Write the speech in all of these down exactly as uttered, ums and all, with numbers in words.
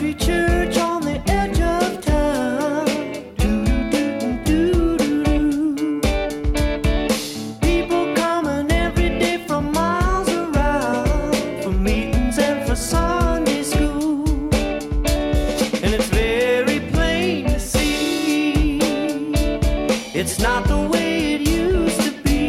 Country church on the edge of town. Do-do-do-do-do-do. People coming every day from miles around for meetings and for Sunday school. And it's very plain to see it's not the way it used to be.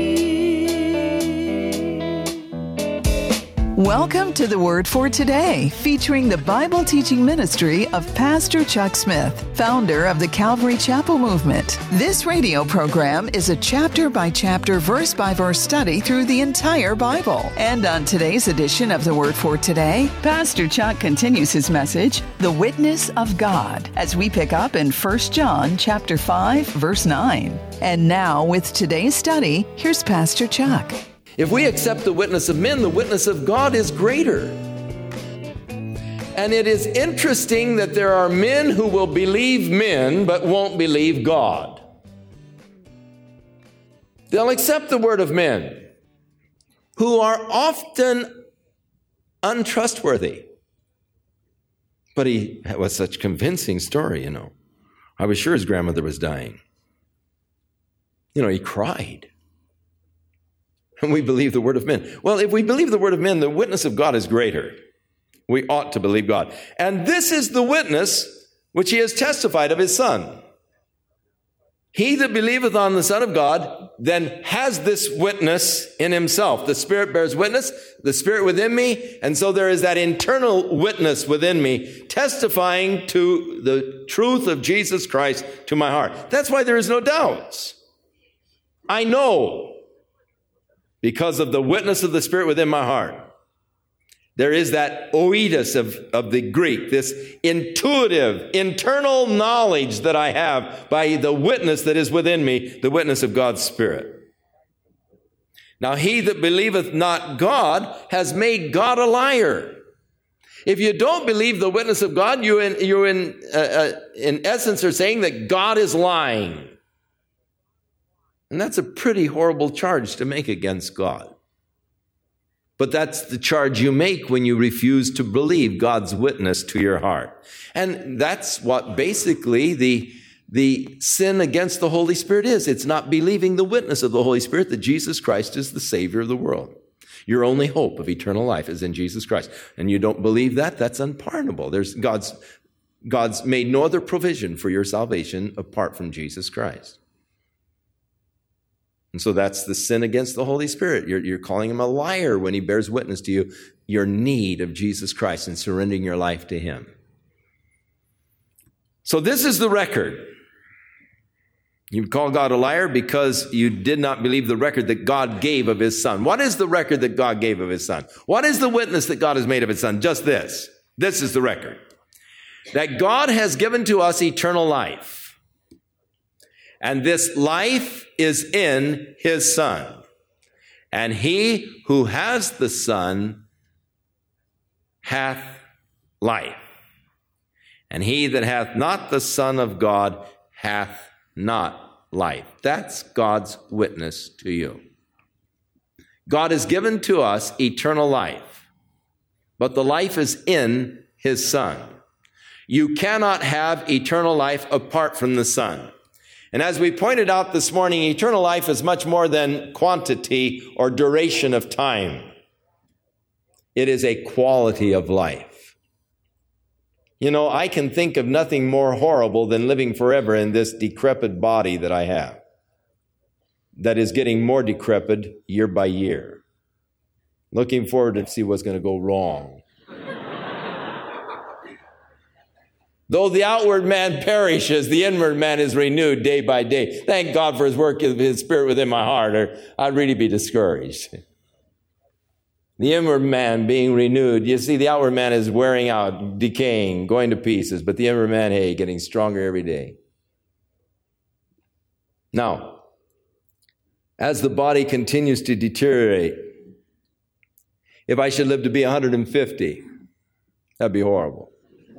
Welcome to the Word for Today, featuring the Bible teaching ministry of Pastor Chuck Smith, founder of the Calvary Chapel Movement. This radio program is a chapter-by-chapter, verse-by-verse study through the entire Bible. And on today's edition of the Word for Today, Pastor Chuck continues his message, The Witness of God, as we pick up in First John chapter five, verse nine. And now, with today's study, here's Pastor Chuck. If we accept the witness of men, the witness of God is greater. And it is interesting that there are men who will believe men but won't believe God. They'll accept the word of men who are often untrustworthy. But he was such a convincing story, you know. I was sure his grandmother was dying. You know, he cried. And we believe the word of men. Well, if we believe the word of men, the witness of God is greater. We ought to believe God. And this is the witness which he has testified of his Son. He that believeth on the Son of God then has this witness in himself. The Spirit bears witness, the Spirit within me, and so there is that internal witness within me testifying to the truth of Jesus Christ to my heart. That's why there is no doubts. I know because of the witness of the Spirit within my heart. There is that oidos of, of the Greek, this intuitive, internal knowledge that I have by the witness that is within me, the witness of God's Spirit. Now, he that believeth not God has made God a liar. If you don't believe the witness of God, you in, you in, uh, uh, in essence are saying that God is lying. And that's a pretty horrible charge to make against God. But that's the charge you make when you refuse to believe God's witness to your heart. And that's what basically the, the sin against the Holy Spirit is. It's not believing the witness of the Holy Spirit that Jesus Christ is the Savior of the world. Your only hope of eternal life is in Jesus Christ. And you don't believe that, that's unpardonable. There's God's, God's made no other provision for your salvation apart from Jesus Christ. And so that's the sin against the Holy Spirit. You're, you're calling him a liar when he bears witness to you, your need of Jesus Christ and surrendering your life to him. So this is the record. You call God a liar because you did not believe the record that God gave of his Son. What is the record that God gave of his Son? What is the witness that God has made of his Son? Just this. This is the record. That God has given to us eternal life. And this life is in his Son. And he who has the Son hath life. And he that hath not the Son of God hath not life. That's God's witness to you. God has given to us eternal life. But the life is in his Son. You cannot have eternal life apart from the Son. And as we pointed out this morning, eternal life is much more than quantity or duration of time. It is a quality of life. You know, I can think of nothing more horrible than living forever in this decrepit body that I have, that is getting more decrepit year by year. Looking forward to see what's going to go wrong. Though the outward man perishes, the inward man is renewed day by day. Thank God for his work of his Spirit within my heart, or I'd really be discouraged. The inward man being renewed. You see, the outward man is wearing out, decaying, going to pieces, but the inward man, hey, getting stronger every day. Now, as the body continues to deteriorate, if I should live to be one hundred fifty, that'd be horrible.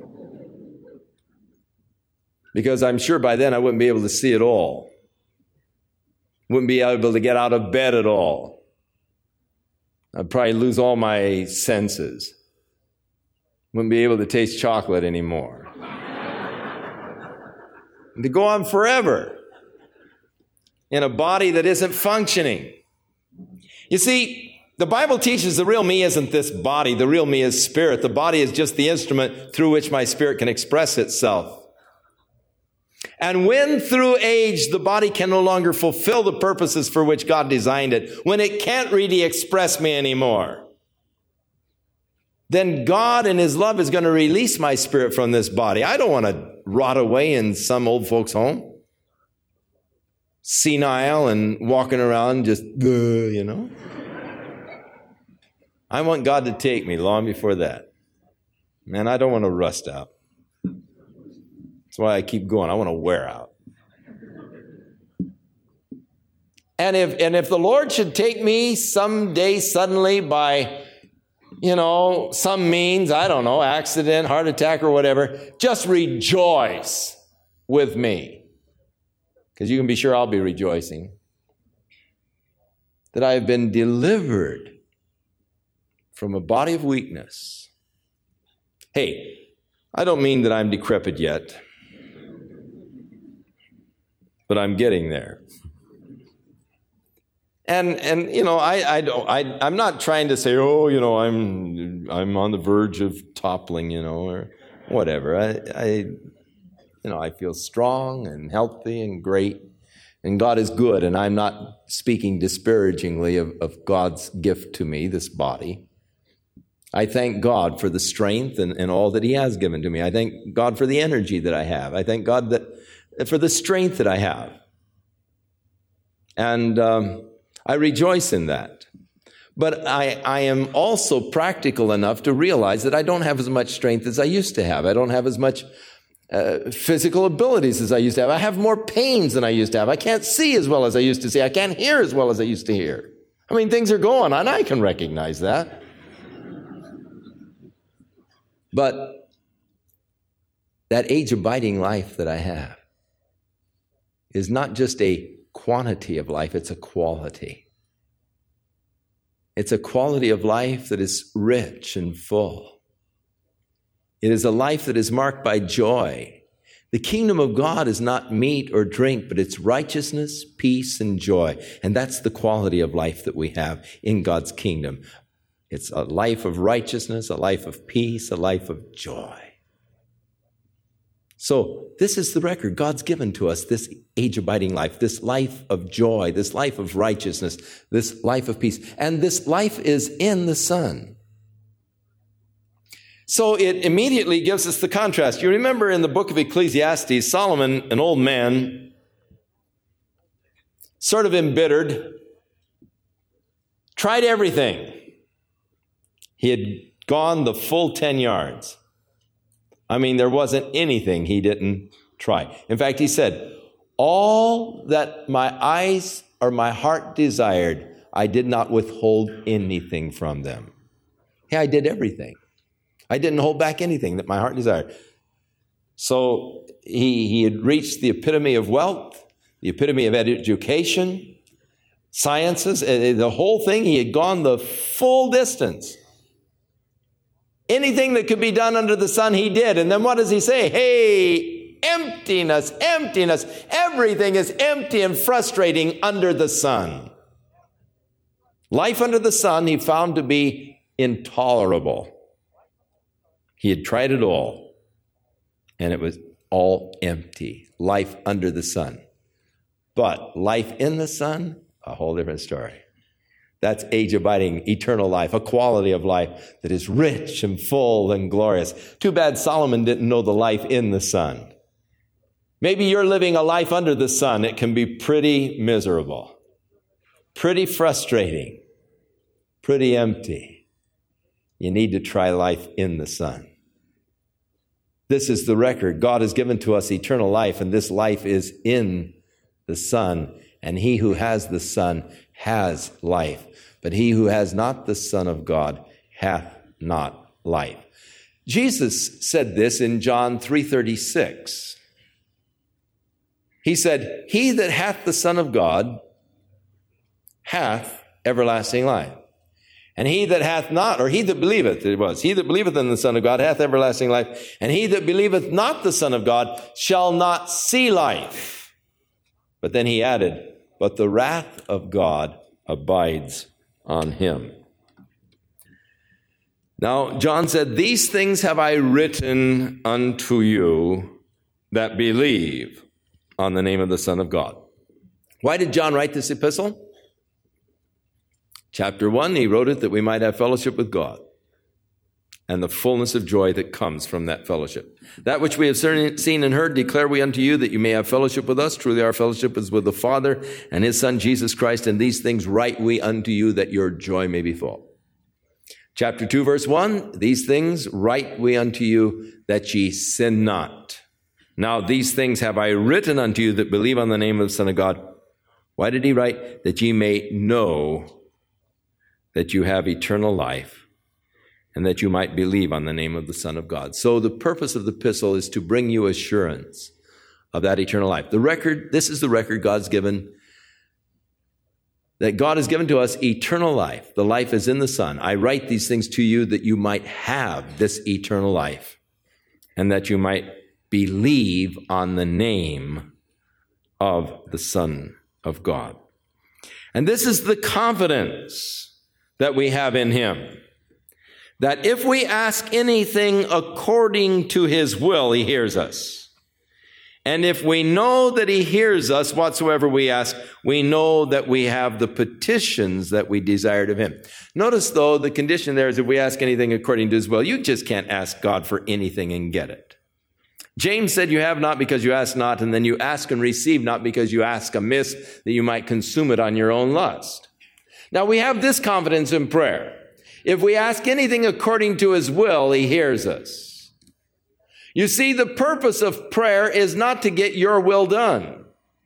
Because I'm sure by then I wouldn't be able to see at all. Wouldn't be able to get out of bed at all. I'd probably lose all my senses. Wouldn't be able to taste chocolate anymore. And to go on forever in a body that isn't functioning. You see, the Bible teaches the real me isn't this body. The real me is spirit. The body is just the instrument through which my spirit can express itself. And when through age the body can no longer fulfill the purposes for which God designed it, when it can't really express me anymore, then God in His love is going to release my spirit from this body. I don't want to rot away in some old folks' home, senile and walking around just, uh, you know. I want God to take me long before that. Man, I don't want to rust out. That's why I keep going. I want to wear out. And if and if the Lord should take me someday suddenly by, you know, some means, I don't know, accident, heart attack or whatever, just rejoice with me. Because you can be sure I'll be rejoicing that I have been delivered from a body of weakness. Hey, I don't mean that I'm decrepit yet, but I'm getting there. And and you know, I I don't I I'm not trying to say, oh, you know, I'm I'm on the verge of toppling, you know, or whatever. I I you know, I feel strong and healthy and great, and God is good, and I'm not speaking disparagingly of, of God's gift to me, this body. I thank God for the strength and, and all that He has given to me. I thank God for the energy that I have. I thank God that for the strength that I have. And um, I rejoice in that. But I, I am also practical enough to realize that I don't have as much strength as I used to have. I don't have as much uh, physical abilities as I used to have. I have more pains than I used to have. I can't see as well as I used to see. I can't hear as well as I used to hear. I mean, things are going on. I can recognize that. But that age-abiding life that I have is not just a quantity of life, it's a quality. It's a quality of life that is rich and full. It is a life that is marked by joy. The kingdom of God is not meat or drink, but it's righteousness, peace, and joy. And that's the quality of life that we have in God's kingdom. It's a life of righteousness, a life of peace, a life of joy. So this is the record God's given to us, this age-abiding life, this life of joy, this life of righteousness, this life of peace. And this life is in the Son. So it immediately gives us the contrast. You remember in the book of Ecclesiastes, Solomon, an old man, sort of embittered, tried everything. He had gone the full ten yards. I mean, there wasn't anything he didn't try. In fact, he said, all that my eyes or my heart desired, I did not withhold anything from them. Yeah, I did everything. I didn't hold back anything that my heart desired. So he, he had reached the epitome of wealth, the epitome of education, sciences, the whole thing. He had gone the full distance. Anything that could be done under the sun, he did. And then what does he say? Hey, emptiness, emptiness. Everything is empty and frustrating under the sun. Life under the sun he found to be intolerable. He had tried it all, and it was all empty. Life under the sun. But life in the sun, a whole different story. That's age-abiding, eternal life, a quality of life that is rich and full and glorious. Too bad Solomon didn't know the life in the sun. Maybe you're living a life under the sun. It can be pretty miserable, pretty frustrating, pretty empty. You need to try life in the sun. This is the record. God has given to us eternal life, and this life is in the Son. And he who has the Son has life. But he who has not the Son of God hath not life. Jesus said this in John three thirty-six. He said, he that hath the Son of God hath everlasting life. And he that hath not, or he that believeth, it was, he that believeth in the Son of God hath everlasting life, and he that believeth not the Son of God shall not see life. But then he added, but the wrath of God abides on him. Now, John said, these things have I written unto you that believe on the name of the Son of God. Why did John write this epistle? Chapter one, he wrote it that we might have fellowship with God and the fullness of joy that comes from that fellowship. That which we have seen and heard declare we unto you, that you may have fellowship with us. Truly our fellowship is with the Father and his Son Jesus Christ, and these things write we unto you that your joy may be full. Chapter two, verse one, these things write we unto you that ye sin not. Now these things have I written unto you that believe on the name of the Son of God. Why did he write? That ye may know that you have eternal life, and that you might believe on the name of the Son of God. So the purpose of the epistle is to bring you assurance of that eternal life. The record, this is the record God's given, that God has given to us eternal life. The life is in the Son. I write these things to you that you might have this eternal life, and that you might believe on the name of the Son of God. And this is the confidence that we have in him, that if we ask anything according to his will, he hears us. And if we know that he hears us whatsoever we ask, we know that we have the petitions that we desired of him. Notice, though, the condition there is if we ask anything according to his will, you just can't ask God for anything and get it. James said, you have not because you ask not, and then you ask and receive not because you ask amiss, that you might consume it on your own lust. Now, we have this confidence in prayer. If we ask anything according to his will, he hears us. You see, the purpose of prayer is not to get your will done.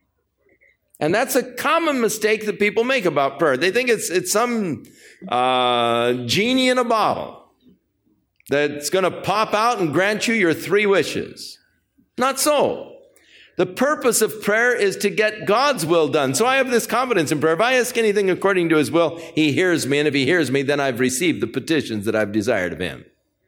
And that's a common mistake that people make about prayer. They think it's, it's some uh, genie in a bottle that's going to pop out and grant you your three wishes. Not so. The purpose of prayer is to get God's will done. So I have this confidence in prayer. If I ask anything according to his will, he hears me. And if he hears me, then I've received the petitions that I've desired of him.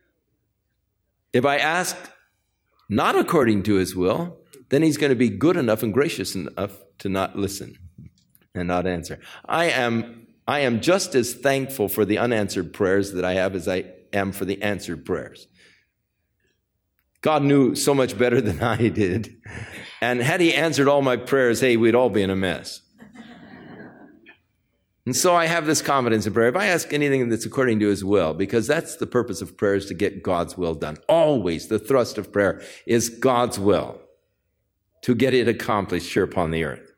If I ask not according to his will, then he's going to be good enough and gracious enough to not listen and not answer. I am, I am just as thankful for the unanswered prayers that I have as I am for the answered prayers. God knew so much better than I did. And had he answered all my prayers, hey, we'd all be in a mess. And so I have this confidence in prayer. If I ask anything that's according to his will, because that's the purpose of prayer, is to get God's will done. Always the thrust of prayer is God's will, to get it accomplished here upon the earth.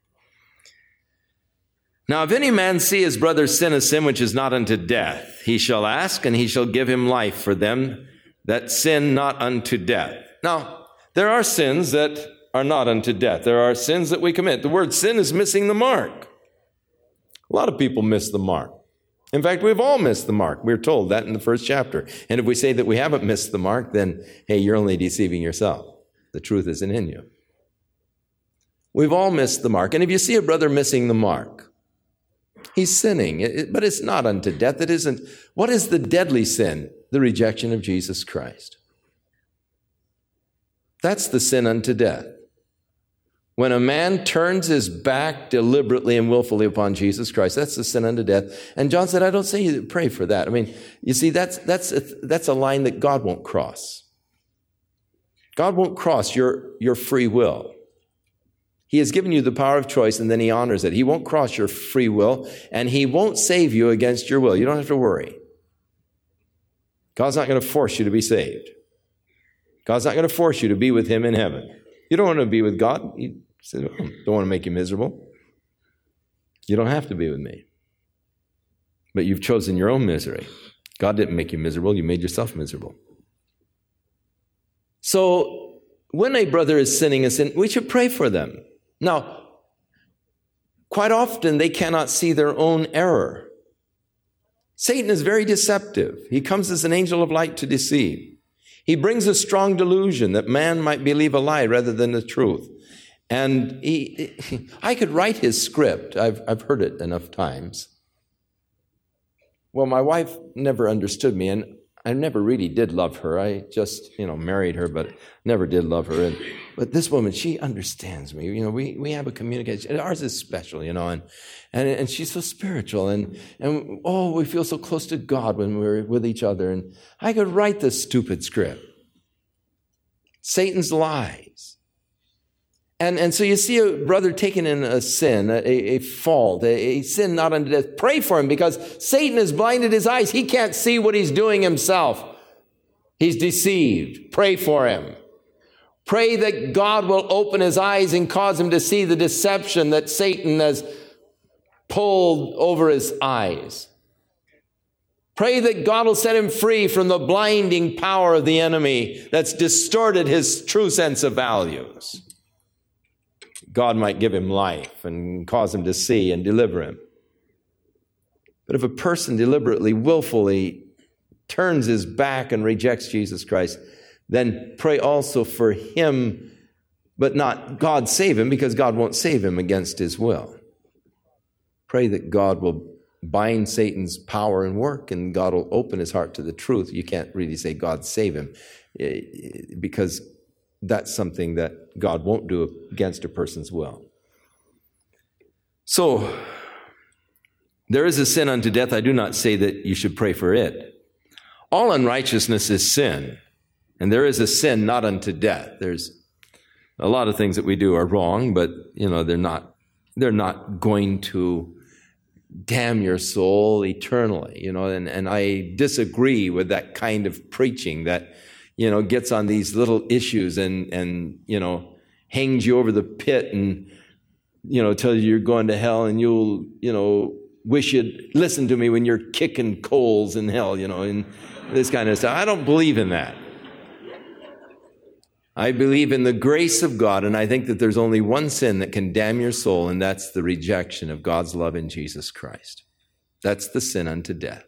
Now, if any man see his brother sin a sin which is not unto death, he shall ask, and he shall give him life for them that sin not unto death. Now, there are sins that are not unto death. There are sins that we commit. The word sin is missing the mark. A lot of people miss the mark. In fact, we've all missed the mark. We're told that in the first chapter. And if we say that we haven't missed the mark, then, hey, you're only deceiving yourself. The truth isn't in you. We've all missed the mark. And if you see a brother missing the mark, he's sinning, but it's not unto death. It isn't. What is the deadly sin? The rejection of Jesus Christ. That's the sin unto death. When a man turns his back deliberately and willfully upon Jesus Christ, that's the sin unto death. And John said, I don't say you pray for that. I mean, you see, that's, that's, a, that's a line that God won't cross. God won't cross your, your free will. He has given you the power of choice, and then he honors it. He won't cross your free will, and he won't save you against your will. You don't have to worry. God's not going to force you to be saved. God's not going to force you to be with him in heaven. You don't want to be with God. You say, oh, don't want to make you miserable. You don't have to be with me. But you've chosen your own misery. God didn't make you miserable. You made yourself miserable. So when a brother is sinning a sin, we should pray for them. Now, quite often they cannot see their own error. Satan is very deceptive. He comes as an angel of light to deceive. He brings a strong delusion that man might believe a lie rather than the truth. And he, he, I could write his script. I've, I've heard it enough times. Well, my wife never understood me, and I never really did love her. I just, you know, married her, but never did love her. And, but this woman, she understands me. You know, we, we have a communication. Ours is special, you know, and, and, and she's so spiritual. And, and, oh, we feel so close to God when we're with each other. And I could write this stupid script. Satan's lies. And, and so you see a brother taking in a sin, a, a fault, a, a sin not unto death. Pray for him, because Satan has blinded his eyes. He can't see what he's doing himself. He's deceived. Pray for him. Pray that God will open his eyes and cause him to see the deception that Satan has pulled over his eyes. Pray that God will set him free from the blinding power of the enemy that's distorted his true sense of values. God might give him life and cause him to see and deliver him. But if a person deliberately, willfully turns his back and rejects Jesus Christ, then pray also for him, but not God save him, because God won't save him against his will. Pray that God will bind Satan's power and work, and God will open his heart to the truth. You can't really say God save him, because that's something that God won't do against a person's will. So, there is a sin unto death. I do not say that you should pray for it. All unrighteousness is sin, and there is a sin not unto death. There's a lot of things that we do are wrong, but you know they're not they're not going to damn your soul eternally. You know, and, and I disagree with that kind of preaching that you know, gets on these little issues and, and, you know, hangs you over the pit and, you know, tells you you're going to hell and you'll, you know, wish you'd listen to me when you're kicking coals in hell, you know, and this kind of stuff. I don't believe in that. I believe in the grace of God, and I think that there's only one sin that can damn your soul, and that's the rejection of God's love in Jesus Christ. That's the sin unto death.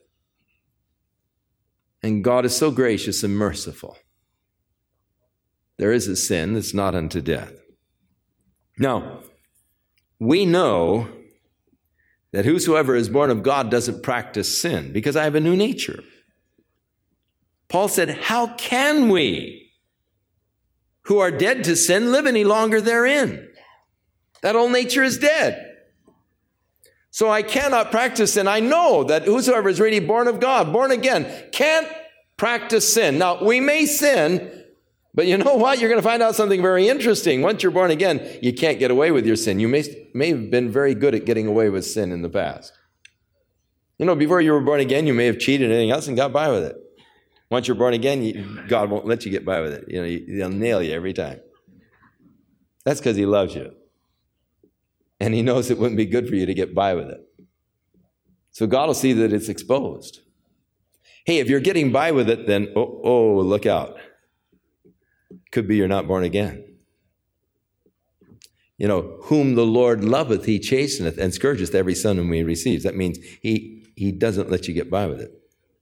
And God is so gracious and merciful. There is a sin that's not unto death. Now, we know that whosoever is born of God doesn't practice sin, because I have a new nature. Paul said, how can we, who are dead to sin, live any longer therein? That old nature is dead. So I cannot practice sin. I know that whosoever is really born of God, born again, can't practice sin. Now, we may sin, but you know what? You're going to find out something very interesting. Once you're born again, you can't get away with your sin. You may, may have been very good at getting away with sin in the past. You know, before you were born again, you may have cheated and anything else and got by with it. Once you're born again, you, God won't let you get by with it. You know, he'll nail you every time. That's because he loves you. And he knows it wouldn't be good for you to get by with it. So God will see that it's exposed. Hey, if you're getting by with it, then, oh, oh, look out. Could be you're not born again. You know, whom the Lord loveth, he chasteneth, and scourgeth every son whom he receives. That means he, he doesn't let you get by with it.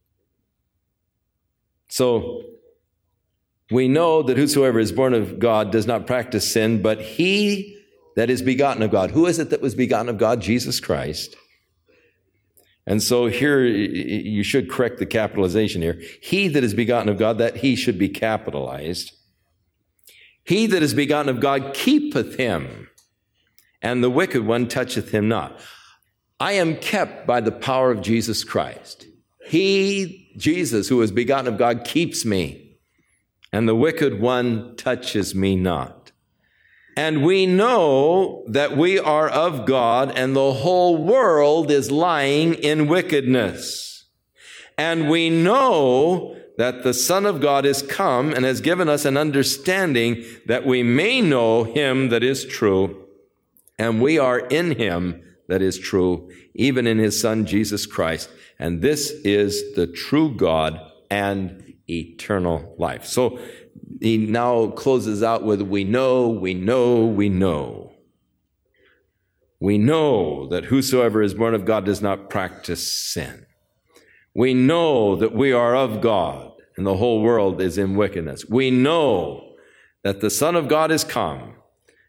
So, we know that whosoever is born of God does not practice sin, but he that is begotten of God. Who is it that was begotten of God? Jesus Christ. And so here, you should correct the capitalization here. He that is begotten of God, that he should be capitalized. He that is begotten of God keepeth him, and the wicked one toucheth him not. I am kept by the power of Jesus Christ. He, Jesus, who is begotten of God, keeps me, and the wicked one touches me not. And we know that we are of God, and the whole world is lying in wickedness. And we know that the Son of God is come and has given us an understanding that we may know him that is true, and we are in him that is true, even in his Son Jesus Christ. And this is the true God and eternal life. So he now closes out with, we know, we know, we know. We know that whosoever is born of God does not practice sin. We know that we are of God, and the whole world is in wickedness. We know that the Son of God is come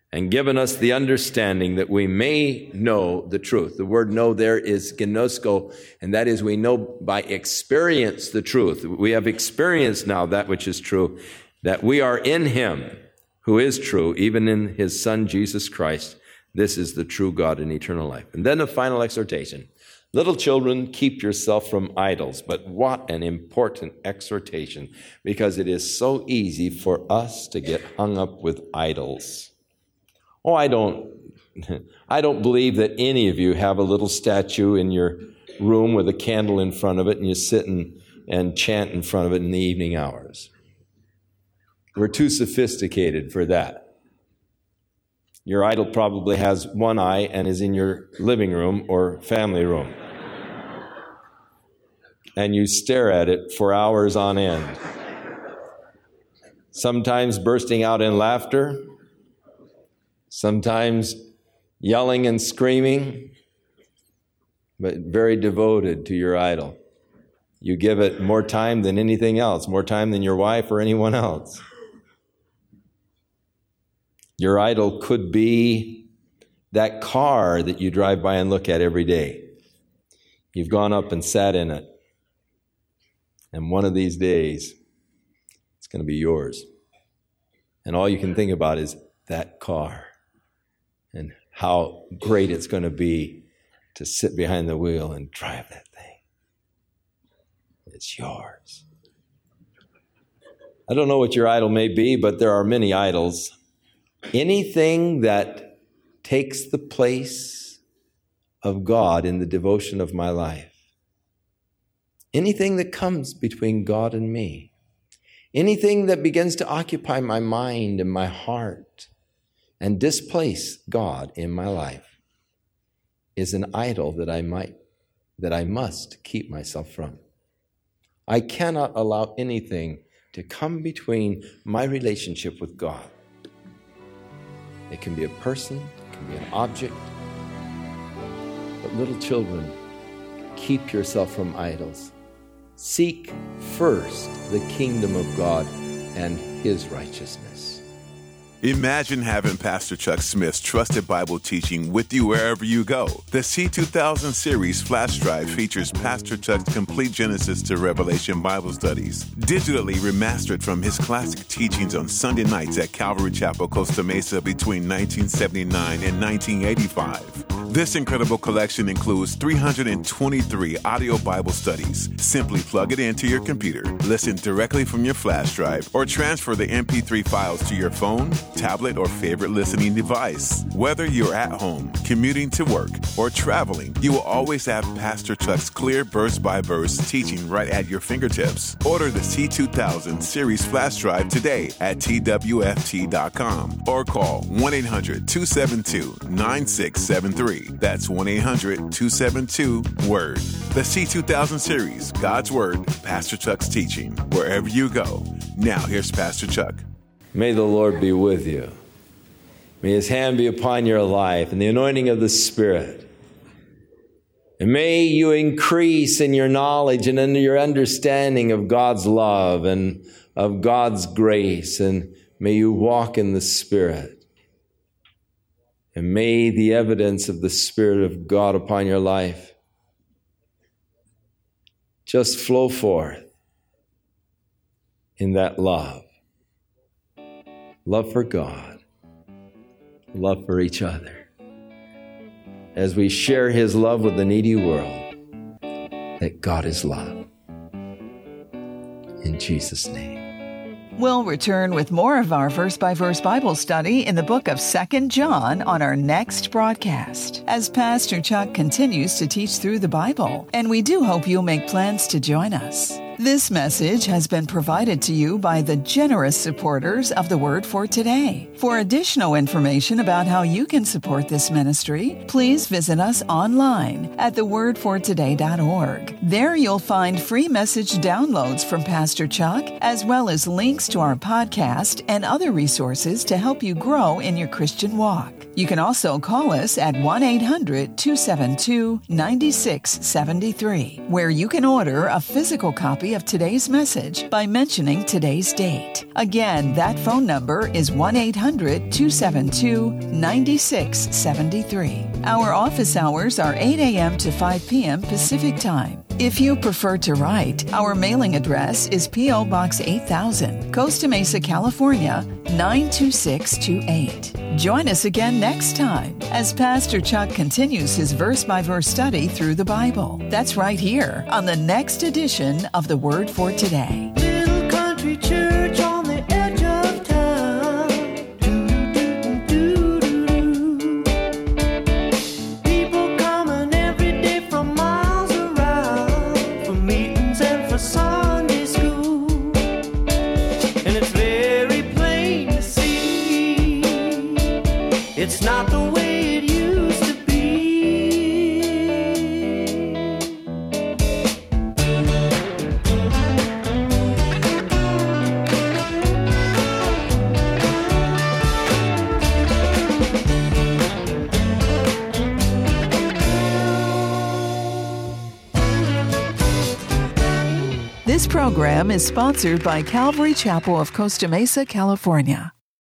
and given us the understanding that we may know the truth. The word know there is gnosko, and that is we know by experience the truth. We have experienced now that which is true, that we are in him who is true, even in his Son, Jesus Christ. This is the true God and eternal life. And then the final exhortation. Little children, keep yourself from idols. But what an important exhortation, because it is so easy for us to get hung up with idols. Oh, I don't, I don't believe that any of you have a little statue in your room with a candle in front of it and you sit and, and chant in front of it in the evening hours. We're too sophisticated for that. Your idol probably has one eye and is in your living room or family room. And you stare at it for hours on end. Sometimes bursting out in laughter. Sometimes yelling and screaming. But very devoted to your idol. You give it more time than anything else. More time than your wife or anyone else. Your idol could be that car that you drive by and look at every day. You've gone up and sat in it. And one of these days, it's going to be yours. And all you can think about is that car and how great it's going to be to sit behind the wheel and drive that thing. It's yours. I don't know what your idol may be, but there are many idols. Anything that takes the place of God in the devotion of my life. Anything that comes between God and me. Anything that begins to occupy my mind and my heart and displace God in my life is an idol that I might, that I must keep myself from. I cannot allow anything to come between my relationship with God. It can be a person, it can be an object. But little children, keep yourself from idols. Seek first the kingdom of God and his righteousness. Imagine having Pastor Chuck Smith's trusted Bible teaching with you wherever you go. The C two thousand series flash drive features Pastor Chuck's complete Genesis to Revelation Bible studies, digitally remastered from his classic teachings on Sunday nights at Calvary Chapel, Costa Mesa between nineteen seventy-nine and nineteen eighty-five. This incredible collection includes three hundred twenty-three audio Bible studies. Simply plug it into your computer, listen directly from your flash drive, or transfer the M P three files to your phone, tablet, or favorite listening device. Whether you're at home, commuting to work, or traveling, you will always have Pastor Chuck's clear verse-by-verse teaching right at your fingertips. Order the C two thousand series flash drive today at T W F T dot com or call one eight hundred two seven two nine six seven three. That's one eight hundred two seven two WORD. The C two thousand series, God's Word, Pastor Chuck's teaching, wherever you go. Now, here's Pastor Chuck. May the Lord be with you. May his hand be upon your life and the anointing of the Spirit. And may you increase in your knowledge and in your understanding of God's love and of God's grace. And may you walk in the Spirit. And may the evidence of the Spirit of God upon your life just flow forth in that love. Love for God. Love for each other. As we share his love with the needy world, that God is love. In Jesus' name. We'll return with more of our verse-by-verse Bible study in the book of Second John on our next broadcast, as Pastor Chuck continues to teach through the Bible, and we do hope you'll make plans to join us. This message has been provided to you by the generous supporters of the Word for Today. For additional information about how you can support this ministry, please visit us online at the word for today dot org. There you'll find free message downloads from Pastor Chuck, as well as links to our podcast and other resources to help you grow in your Christian walk. You can also call us at one eight hundred two seven two nine six seven three, where you can order a physical copy copy of today's message by mentioning today's date. Again, that phone number is one eight hundred two seven two nine six seven three. Our office hours are eight a.m. to five p.m. Pacific Time. If you prefer to write, our mailing address is P O. Box eight thousand, Costa Mesa, California, nine two six two eight. Join us again next time as Pastor Chuck continues his verse-by-verse study through the Bible. That's right here on the next edition of The Word for Today. Little country church on the edge of town. Doo-doo-doo-doo-doo-doo. People coming every day from miles around for meetings and for Sunday school. And it's very plain to see it's not the way it used to be. This program is sponsored by Calvary Chapel of Costa Mesa, California.